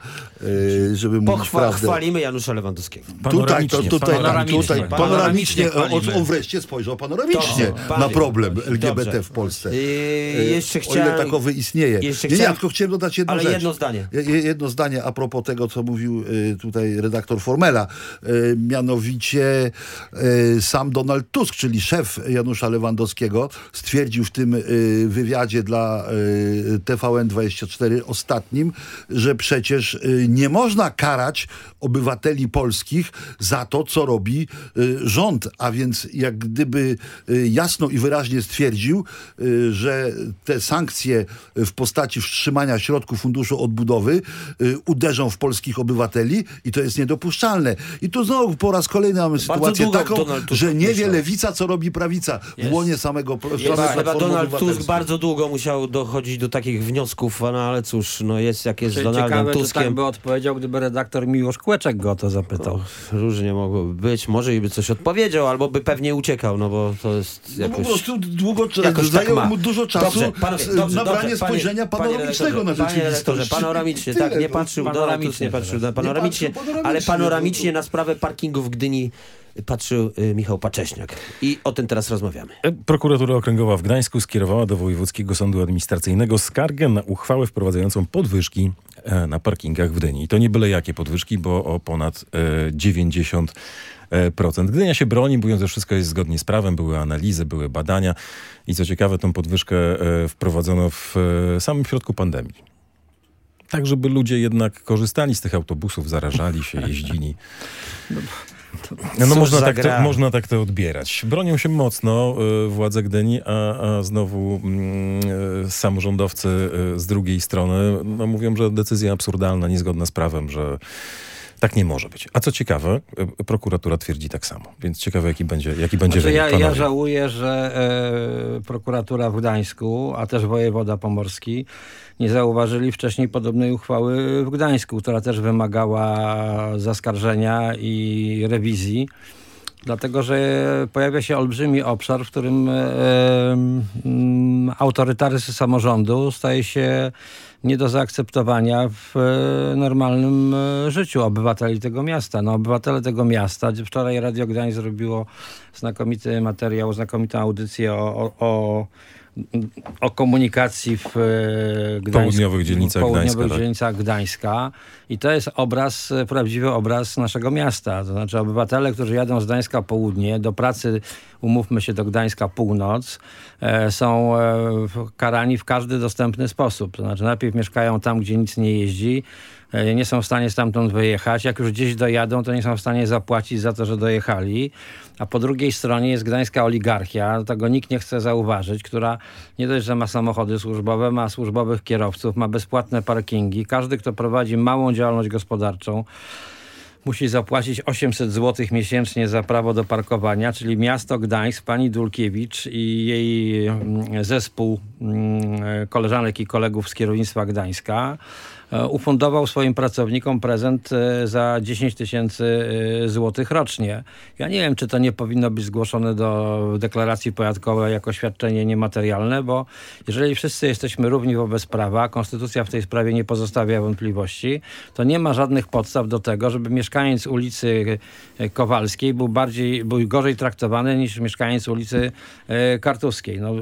żeby mówić Pochwa- prawdę. Chwalimy Janusza Lewandowskiego. Tutaj, to, tutaj, panoramicznie. tutaj panoramicznie, panoramicznie on, on wreszcie spojrzał panoramicznie Dobrze, na problem L G B T Dobrze. w Polsce. Yy, jeszcze o chciałem, ile takowy istnieje. Jeszcze nie, chciałem, ja tylko chciałem dodać jedną ale rzecz. jedno zdanie. Jedno zdanie a propos tego, co mówił y, tutaj redaktor Formela. Y, mianowicie y, sam Donald Tusk, czyli szef Janusza Lewandowskiego, stwierdził w tym y, wywiadzie dla y, T V N dwadzieścia cztery ostatnim, że przecież y, nie można karać obywateli polskich za to, co robi y, rząd. A więc jak gdyby y, jasno i wyraźnie stwierdził, y, że te sankcje w postaci wstrzymania środków Funduszu Odbudowy uderzą w polskich obywateli i to jest niedopuszczalne. I tu znowu po raz kolejny mamy sytuację taką, że nie wie lewica, co robi prawica w łonie samego Chyba, chyba Donald Tusk bardzo długo musiał dochodzić do takich wniosków, no ale cóż, no jest jak jest z Donaldem ciekawe, Tuskiem. Czy tak by odpowiedział, gdyby redaktor Miłosz Kłeczek go o to zapytał. O, różnie mogłoby być, może i by coś odpowiedział, albo by pewnie uciekał, no bo to jest jakoś... No po prostu długo jakoś zajęło tak mu dużo czasu dobrze, panowie, dobrze, nabranie dobrze, spojrzenia panie, panoramicznego panie na rzeczywistość. Panie panoramicznie, tak, nie patrzył, panoramicznie, nie patrzył na panoramicznie, ale panoramicznie na sprawę parkingu w Gdyni patrzył y, Michał Pacześniak. I o tym teraz rozmawiamy. Prokuratura Okręgowa w Gdańsku skierowała do Wojewódzkiego Sądu Administracyjnego skargę na uchwałę wprowadzającą podwyżki e, na parkingach w Gdyni. I to nie byle jakie podwyżki, bo o ponad e, dziewięćdziesiąt procent. Gdynia się broni, mówiąc, że wszystko jest zgodnie z prawem. Były analizy, były badania. I co ciekawe, tą podwyżkę e, wprowadzono w e, samym środku pandemii. Tak, żeby ludzie jednak korzystali z tych autobusów, zarażali się, jeździli. No, no można, tak to, można tak to odbierać. Bronią się mocno y, władze Gdyni, a, a znowu y, samorządowcy y, z drugiej strony no, mówią, że decyzja absurdalna, niezgodna z prawem, że tak nie może być. A co ciekawe, y, prokuratura twierdzi tak samo. Więc ciekawe, jaki będzie, jaki będzie znaczy, wynik. Ja, ja żałuję, że e, prokuratura w Gdańsku, a też wojewoda pomorski nie zauważyli wcześniej podobnej uchwały w Gdańsku, która też wymagała zaskarżenia i rewizji, dlatego że pojawia się olbrzymi obszar, w którym e, e, autorytaryzm samorządu staje się nie do zaakceptowania w e, normalnym e, życiu obywateli tego miasta. No, obywatele tego miasta, wczoraj Radio Gdańsk zrobiło znakomity materiał, znakomitą audycję o, o, o o komunikacji w Gdańsku, południowych dzielnicach, w południowych Gdańska, dzielnicach tak. Gdańska. I to jest obraz, prawdziwy obraz naszego miasta. To znaczy obywatele, którzy jadą z Gdańska południe, do pracy, umówmy się, do Gdańska północ, e, są e, karani w każdy dostępny sposób. To znaczy najpierw mieszkają tam, gdzie nic nie jeździ, e, nie są w stanie stamtąd wyjechać. Jak już gdzieś dojadą, to nie są w stanie zapłacić za to, że dojechali. A po drugiej stronie jest gdańska oligarchia, tego nikt nie chce zauważyć, która nie dość, że ma samochody służbowe, ma służbowych kierowców, ma bezpłatne parkingi. Każdy, kto prowadzi małą działalność gospodarczą, musi zapłacić osiemset złotych miesięcznie za prawo do parkowania, czyli miasto Gdańsk, pani Dulkiewicz i jej zespół koleżanek i kolegów z kierownictwa Gdańska ufundował swoim pracownikom prezent za dziesięć tysięcy złotych rocznie. Ja nie wiem, czy to nie powinno być zgłoszone do deklaracji podatkowej jako świadczenie niematerialne, bo jeżeli wszyscy jesteśmy równi wobec prawa, konstytucja w tej sprawie nie pozostawia wątpliwości, to nie ma żadnych podstaw do tego, żeby mieszkaniec ulicy Kowalskiej był bardziej, był gorzej traktowany niż mieszkaniec ulicy Kartuskiej. No,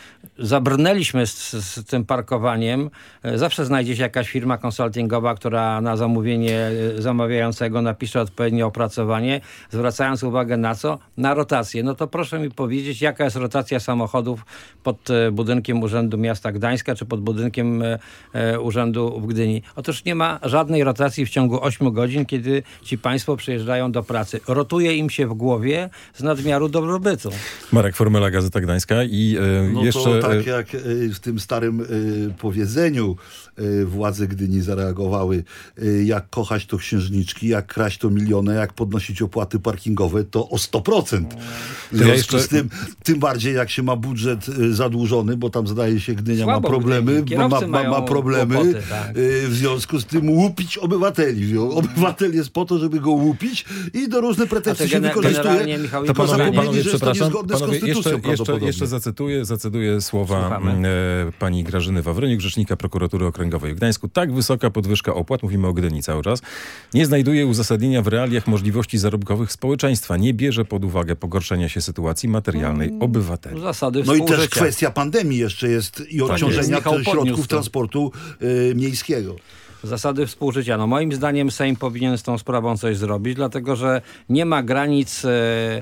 zabrnęliśmy z, z tym parkowaniem. Zawsze znajdzie się jakaś firma konsultingowa, która na zamówienie zamawiającego napisze odpowiednie opracowanie, zwracając uwagę na co? Na rotację. No to proszę mi powiedzieć, jaka jest rotacja samochodów pod budynkiem Urzędu Miasta Gdańska, czy pod budynkiem e, Urzędu w Gdyni. Otóż nie ma żadnej rotacji w ciągu ośmiu godzin, kiedy ci państwo przyjeżdżają do pracy. Rotuje im się w głowie z nadmiaru dobrobytu. Marek Formela, Gazeta Gdańska i e, no jeszcze... to tak jak w tym starym e, powiedzeniu e, władze Gdyni zareagowały, e, jak kochać to księżniczki, jak kraść to miliony, jak podnosić opłaty parkingowe, to o sto procent. W związku ja jeszcze... z tym, tym bardziej jak się ma budżet e, zadłużony, bo tam zdaje się Gdynia Słabo ma problemy, ma, ma, ma problemy, kłopoty, tak. e, w związku z tym łupić obywateli. Obywatel jest po to, żeby go łupić i do różne preteksty się wykorzystuje. Michał, to panowie, panowie, przepraszam, panowie, jeszcze, jeszcze, jeszcze zacytuję, zacytuję słowa e, pani Grażyny Wawryniuk, rzecznika prokuratury okręgowej w Gdańsku. Tak wysoka podwyżka opłat, mówimy o Gdyni cały czas, nie znajduje uzasadnienia w realiach możliwości zarobkowych społeczeństwa. Nie bierze pod uwagę pogorszenia się sytuacji materialnej hmm. obywateli. Zasady no i też kwestia pandemii jeszcze jest i odciążenia tak jest. środków transportu y, miejskiego. Zasady współżycia. No moim zdaniem Sejm powinien z tą sprawą coś zrobić, dlatego że nie ma granic... E,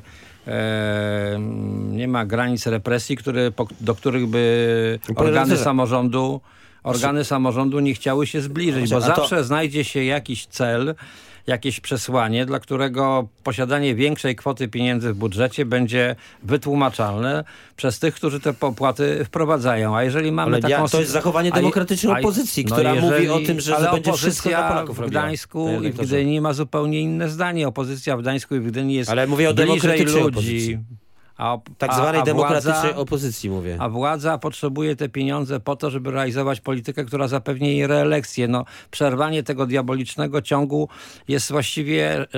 e, nie ma granic represji, które, po, do których by organy samorządu organy samorządu nie chciały się zbliżyć, bo A to... zawsze znajdzie się jakiś cel, jakieś przesłanie, dla którego posiadanie większej kwoty pieniędzy w budżecie będzie wytłumaczalne przez tych, którzy te opłaty wprowadzają. A jeżeli mamy ale taką... Ja, to jest zachowanie demokratycznej a, opozycji, no która jeżeli, mówi o tym, że ale będzie wszystko dla Polaków w Gdańsku robiła. i w Gdyni ma zupełnie inne zdanie. Opozycja w Gdańsku i w Gdyni jest ale mówię o demokratycznej ludzi. Opozycji. A, tak zwanej a, a demokratycznej władza, opozycji mówię. A władza potrzebuje te pieniądze po to, żeby realizować politykę, która zapewni jej reelekcję. No, przerwanie tego diabolicznego ciągu jest właściwie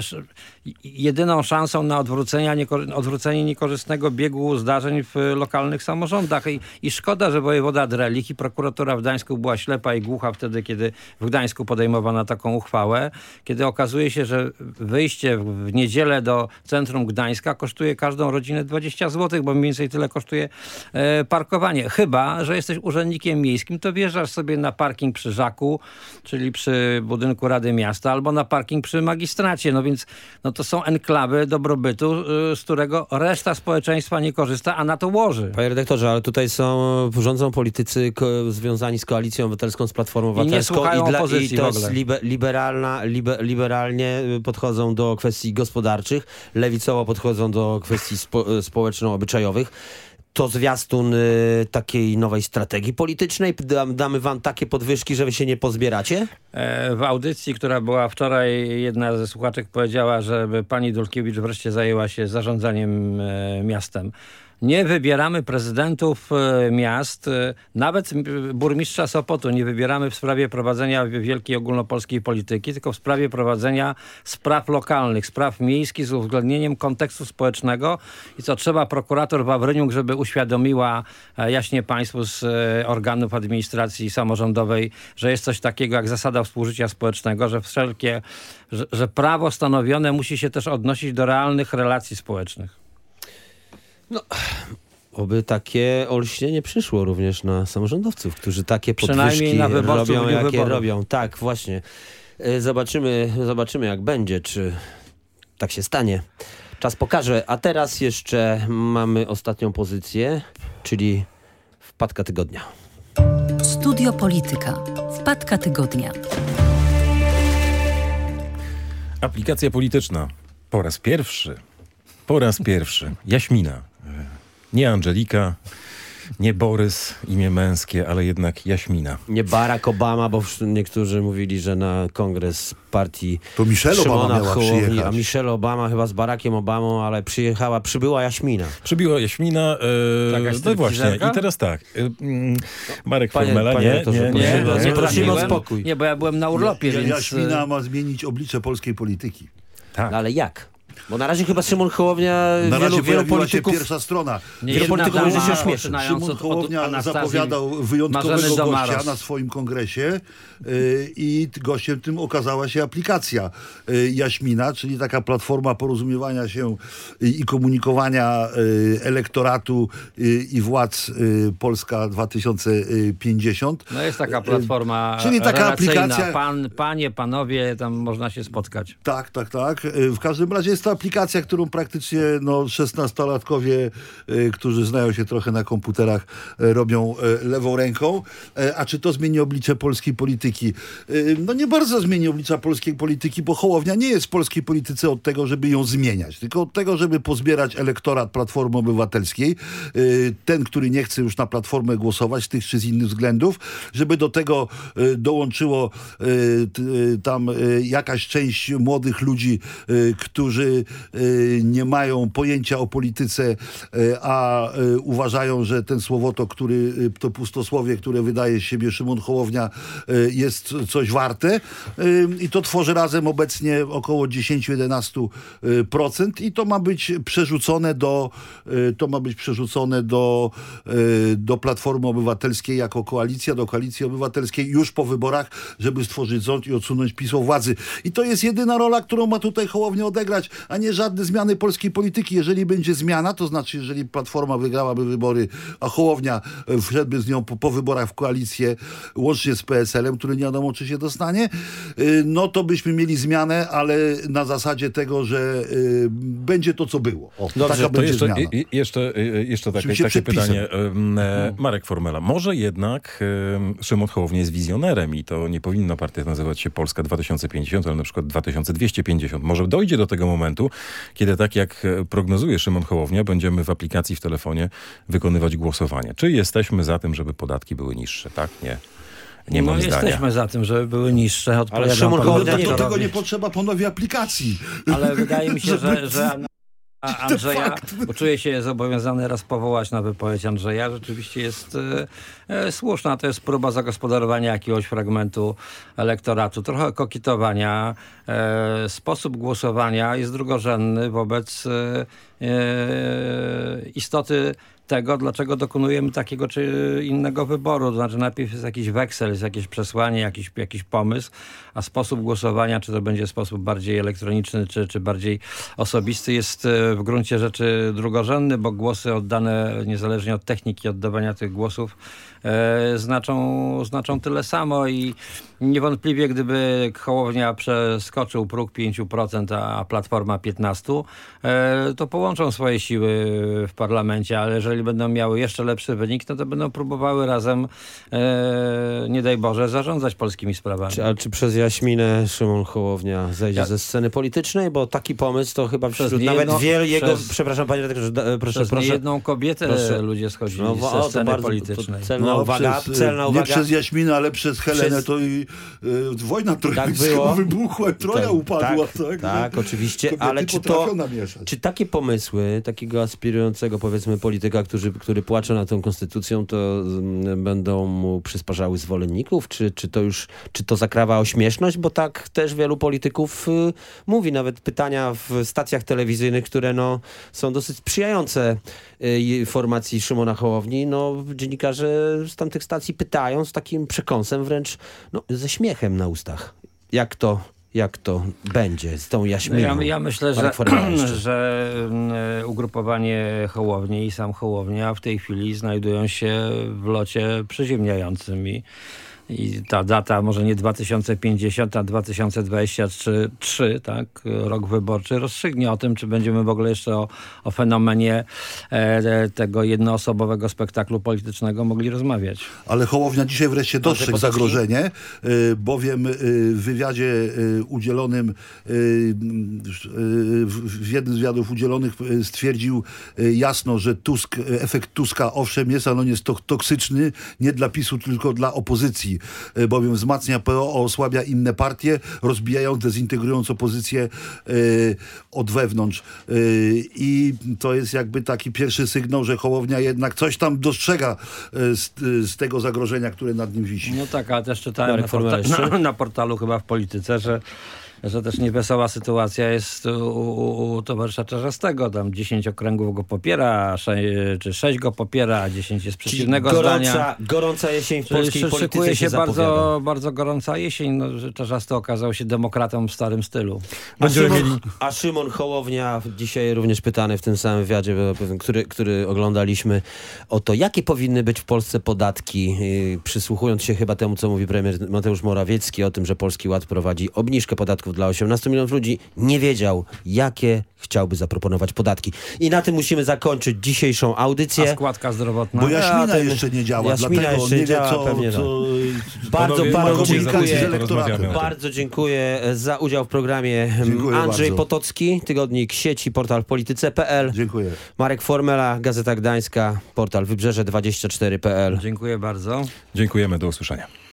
jedyną szansą na odwrócenie, nieko- odwrócenie niekorzystnego biegu zdarzeń w lokalnych samorządach. I, i szkoda, że wojewoda Drelich i prokuratura w Gdańsku była ślepa i głucha wtedy, kiedy w Gdańsku podejmowano taką uchwałę, kiedy okazuje się, że wyjście w niedzielę do centrum Gdańska kosztuje każdą rodzinę dwadzieścia złotych, bo mniej więcej tyle kosztuje e, parkowanie. Chyba że jesteś urzędnikiem miejskim, to wjeżdżasz sobie na parking przy Żaku, czyli przy budynku Rady Miasta, albo na parking przy magistracie. No więc no to są enklawy dobrobytu, y, z którego reszta społeczeństwa nie korzysta, a na to łoży. Panie redaktorze, ale tutaj są, rządzą politycy ko- związani z Koalicją Obywatelską, z Platformą Obywatelską. I nie słuchają i, dla, opozycji i to w ogóle. jest libe, liberalna, libe, liberalnie podchodzą do kwestii gospodarczych, lewicowo podchodzą do kwestii spo, społeczno-obyczajowych. To zwiastun y, takiej nowej strategii politycznej? Dam, damy wam takie podwyżki, że wy się nie pozbieracie? E, w audycji, która była wczoraj, jedna ze słuchaczek powiedziała, żeby pani Dulkiewicz wreszcie zajęła się zarządzaniem e, miastem. Nie wybieramy prezydentów e, miast, e, nawet burmistrza Sopotu nie wybieramy w sprawie prowadzenia wielkiej ogólnopolskiej polityki, tylko w sprawie prowadzenia spraw lokalnych, spraw miejskich z uwzględnieniem kontekstu społecznego. I co trzeba, prokurator Wawryniuk, żeby uświadomiła e, jaśnie państwu z e, organów administracji samorządowej, że jest coś takiego jak zasada współżycia społecznego, że wszelkie, że, że prawo stanowione musi się też odnosić do realnych relacji społecznych. No, oby takie olśnienie przyszło również na samorządowców, którzy takie podwyżki na robią, jakie wyborów. robią. Tak, właśnie. Zobaczymy, zobaczymy jak będzie, czy tak się stanie. Czas pokaże. A teraz jeszcze mamy ostatnią pozycję, czyli wpadka tygodnia. Studio Polityka. Wpadka tygodnia. Aplikacja polityczna. Po raz pierwszy. Po raz pierwszy. Jaśmina. Nie Angelika, nie Borys, imię męskie, ale jednak Jaśmina. Nie Barack Obama, bo niektórzy mówili, że na kongres partii to Michelle Szymona Obama miała Hołowni, przyjechać. a Michelle Obama chyba z Barackiem Obamą, ale przyjechała, przybyła Jaśmina. Przybyła Jaśmina, e, no właśnie. I teraz tak. E, mm, Marek Panie- Formela, panie nie, redaktorze, nie, prosimy nie, was, nie, nie prosimy o byłem- spokój. Nie, bo ja byłem na urlopie, Ja, więc... Jaśmina ma zmienić oblicze polskiej polityki. Tak. No, ale jak? Bo na razie chyba Szymon Hołownia, Na wielu, razie wielu pojawiła polityków... się pierwsza strona. Nie, Wielu jedna polityków dama, będzie się śmieszy. zaczynając Szymon od- od Hołownia Anastazji zapowiadał wyjątkowego Marzeny gościa Domaros. na swoim kongresie yy, i gościem tym okazała się aplikacja yy, Jaśmina, czyli taka platforma porozumiewania się yy, i komunikowania yy, elektoratu yy, i władz yy, Polska dwa tysiące pięćdziesiąt. No jest taka platforma Czyli taka relacyjna. aplikacja- Pan, panie, panowie, tam można się spotkać. Tak, tak, tak. Yy, W każdym razie jest to aplikacja, którą praktycznie no, szesnastolatkowie, yy, którzy znają się trochę na komputerach, yy, robią yy, lewą ręką. Yy, a czy to zmieni oblicze polskiej polityki? Yy, no nie bardzo zmieni oblicza polskiej polityki, bo Hołownia nie jest w polskiej polityce od tego, żeby ją zmieniać, tylko od tego, żeby pozbierać elektorat Platformy Obywatelskiej. Yy, ten, który nie chce już na Platformę głosować z tych czy z innych względów, żeby do tego yy, dołączyło yy, t, yy, tam yy, jakaś część młodych ludzi, yy, którzy yy, nie mają pojęcia o polityce, yy, a yy, uważają, że ten słowotok, który, yy, to pustosłowie, które wydaje z siebie Szymon Hołownia, yy, jest coś warte. Yy, I to tworzy razem obecnie około dziesięć do jedenastu procent i to ma być przerzucone do yy, to ma być przerzucone do, yy, do Platformy Obywatelskiej jako koalicja, do Koalicji Obywatelskiej już po wyborach, żeby stworzyć rząd i odsunąć PiS od władzy. I to jest jedyna rola, którą ma tutaj Hołownia odegrać. a nie żadne zmiany polskiej polityki. Jeżeli będzie zmiana, to znaczy, jeżeli Platforma wygrałaby wybory, a Hołownia wszedłby z nią po, po wyborach w koalicję, łącznie z P S L-em, który nie wiadomo, czy się dostanie, no to byśmy mieli zmianę, ale na zasadzie tego, że y, będzie to, co było. O, Dobrze, taka to będzie jeszcze, zmiana. i, jeszcze, jeszcze takie, takie przepisem. pytanie. E, Marek Formela. Może jednak e, Szymon Hołownia jest wizjonerem i to nie powinna partia nazywać się Polska dwa tysiące pięćdziesiąt, ale na przykład dwa tysiące dwieście pięćdziesiąt. Może dojdzie do tego momentu, kiedy tak jak prognozuje Szymon Hołownia, będziemy w aplikacji w telefonie wykonywać głosowanie. Czy jesteśmy za tym, żeby podatki były niższe? Tak? Nie. Nie no mam jesteśmy zdania. za tym, żeby były niższe. Ale Szymon Hołownia Do nie tego robi. nie potrzeba ponowi aplikacji. Ale wydaje mi się, że, że a Andrzeja, fakt. bo czuję się zobowiązany raz powołać na wypowiedź Andrzeja, rzeczywiście jest e, e, słuszna. To jest próba zagospodarowania jakiegoś fragmentu elektoratu, trochę kokitowania. E, sposób głosowania jest drugorzędny wobec e, e, istoty tego, dlaczego dokonujemy takiego czy innego wyboru. To znaczy najpierw jest jakiś weksel, jest jakieś przesłanie, jakiś, jakiś pomysł, a sposób głosowania, czy to będzie sposób bardziej elektroniczny, czy, czy bardziej osobisty, jest w gruncie rzeczy drugorzędny, bo głosy oddane niezależnie od techniki oddawania tych głosów e, znaczą, znaczą tyle samo i niewątpliwie gdyby Hołownia przeskoczył próg pięć procent, a Platforma piętnaście procent, e, to połączą swoje siły w parlamencie, ale jeżeli będą miały jeszcze lepszy wynik, no to będą próbowały razem, e, nie daj Boże, zarządzać polskimi sprawami. Czy, a czy przez Jaśminę Szymon Hołownia zejdzie ja. ze sceny politycznej? Bo taki pomysł to chyba wśród przez nawet jedno, wielu jego... Przez, przepraszam panie redaktorze, da, proszę, przez proszę. jedną kobietę proszę. ludzie schodzili no, ze o, sceny bardzo, politycznej. Celna no, uwaga, przez, celna nie uwaga. przez Jaśminę, ale przez Helenę Przez... to i y, wojna trojańska tak wybuchła, Troja tak, upadła. Tak, tak, tak oczywiście, kobiety ale czy to, namieszać. czy takie pomysły takiego aspirującego, powiedzmy, polityka, który, który płacze na tą konstytucją, to m, będą mu przysparzały zwolenników? Czy, czy to już, czy to zakrawa o śmieszność? Bo tak też wielu polityków y, mówi, nawet pytania w stacjach telewizyjnych, które no, są dosyć sprzyjające y, formacji Szymona Hołowni. No, dziennikarze z tamtych stacji pytają z takim przekąsem, wręcz no, ze śmiechem na ustach. Jak to, jak to będzie z tą Jaśminą? Ja, ja myślę, że, że ugrupowanie Hołowni i sam Hołownia w tej chwili znajdują się w locie przyziemniającym i I ta data może nie dwa tysiące pięćdziesiąty, a dwa tysiące dwudziesty trzeci, tak, rok wyborczy, rozstrzygnie o tym, czy będziemy w ogóle jeszcze o, o fenomenie e, tego jednoosobowego spektaklu politycznego mogli rozmawiać. Ale Hołownia dzisiaj wreszcie dostrzegł zagrożenie, y, bowiem y, w wywiadzie y, udzielonym, y, y, w jednym z wywiadów udzielonych y, stwierdził y, jasno, że Tusk, efekt Tuska owszem jest, ale on jest to, toksyczny nie dla PiSu, tylko dla opozycji. Bowiem wzmacnia P O, osłabia inne partie, rozbijając, dezintegrując opozycję y, od wewnątrz. Y, I to jest jakby taki pierwszy sygnał, że Hołownia jednak coś tam dostrzega y, z, z tego zagrożenia, które nad nim wisi. No tak, ale też czytałem na, porta na, na portalu chyba w Polityce, że że też niewesoła sytuacja jest u, u, u towarzysza Czarzastego. Tam dziesięć okręgów go popiera, sze, czy sześć go popiera, a dziesięć jest przeciwnego gorąca, zdania. Gorąca jesień w polskiej Szykuje polityce się, się zapowiada. bardzo, bardzo gorąca jesień. No, że Czarzasty okazał się demokratą w starym stylu. A Szymon, a Szymon Hołownia, dzisiaj również pytany w tym samym wywiadzie, który, który oglądaliśmy, o to, jakie powinny być w Polsce podatki, yy, przysłuchując się chyba temu, co mówi premier Mateusz Morawiecki o tym, że Polski Ład prowadzi obniżkę podatków dla osiemnastu milionów ludzi, nie wiedział, jakie chciałby zaproponować podatki. I na tym musimy zakończyć dzisiejszą audycję. A składka zdrowotna? Bo Jaśmina ja, ten, jeszcze nie działa, Jaśmina dlatego jeszcze nie wie, działa, co... pewnie co bardzo, panowie, bardzo dziękuję. bardzo, bardzo dziękuję za udział w programie. Dziękuję Andrzej bardzo. Potocki, tygodnik sieci, portal polityce kropka p l. Dziękuję. Marek Formela, Gazeta Gdańska, portal wybrzeże dwadzieścia cztery kropka p l. Dziękuję bardzo. Dziękujemy, do usłyszenia.